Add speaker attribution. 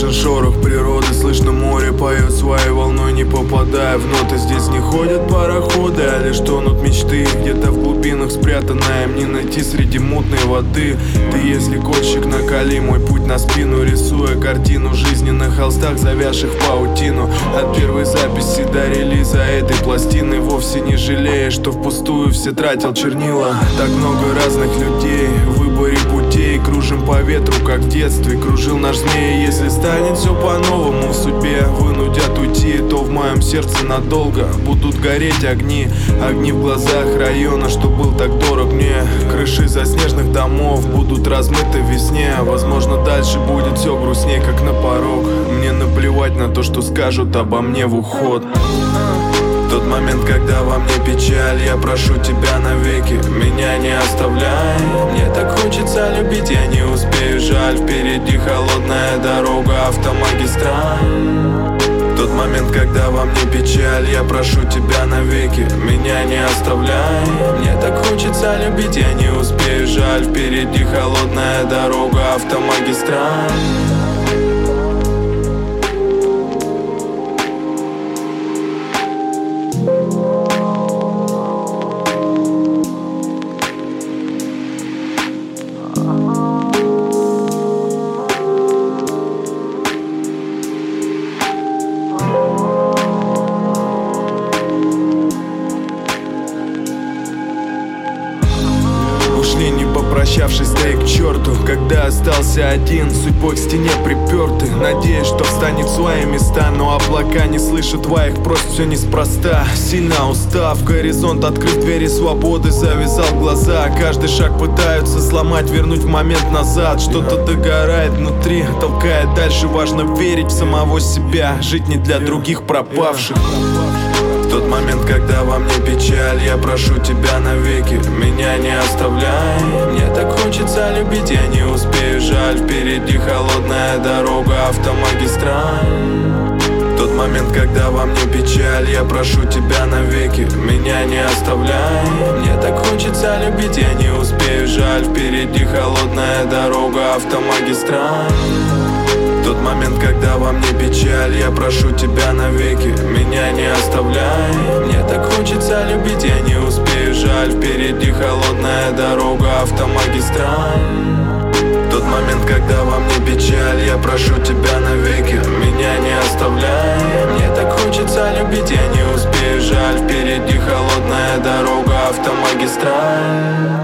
Speaker 1: Слышен шорох природы, слышно море поет своей волной, не попадая в ноты. Здесь не ходят пароходы, а лишь тонут мечты. Где-то в глубинах спрятанная им не найти среди мутной воды. Ты, если кольщик, накали мой путь на спину, рисуя картину жизни на холстах, завязших в паутину. От первой записи до релиза этой пластины, вовсе не жалея, что впустую все тратил чернила. Так много разных людей в выборе путей, кружим по ветру, как в детстве кружил наш змей. Если станет все по-новому в судьбе, вынудят уйти, то в моем сердце надолго будут гореть огни. Огни в глазах района, что был так дорог мне. Крыши заснеженных домов будут размыты в весне. Возможно, дальше будет все грустней, как на порог. Мне наплевать на то, что скажут обо мне в уход. Тот момент, когда во мне печаль, я прошу тебя навеки, меня не оставляй. Мне так хочется любить, я не успею, жаль. Впереди холодная дорога, автомагистраль. Тот момент, когда во мне печаль, я прошу тебя навеки, меня не оставляй. Мне так хочется любить, я не успею, жаль. Впереди холодная дорога, автомагистраль. Ушли, не попрощавшись, да и к черту. Когда остался один, судьбой к стене припертый, надеясь, что встанет в свои места. Но облака не слышат твоих просьб, все неспроста. Сильно устав, горизонт открыв двери свободы, завязал глаза. Каждый шаг пытаются сломать, вернуть в момент назад. Что-то догорает внутри, толкает дальше. Важно верить в самого себя, жить не для других пропавших. Тот момент, когда во мне печаль, я прошу тебя навеки, меня не оставляй. Мне так хочется любить, я не успею, жаль. Впереди холодная дорога, автомагистраль. Тот момент, когда во мне печаль, я прошу тебя навеки, меня не оставляй. Мне так хочется любить, я не успею, жаль. Впереди холодная дорога, автомагистраль. Тот момент, когда во мне печаль, я прошу тебя навеки, меня не оставляй. Мне так хочется любить, я не успею, жаль. Впереди холодная дорога, автомагистраль. Тот момент, когда во мне печаль, я прошу тебя навеки, меня не оставляй. Мне так хочется любить, я не успею, жаль. Впереди холодная дорога, автомагистраль.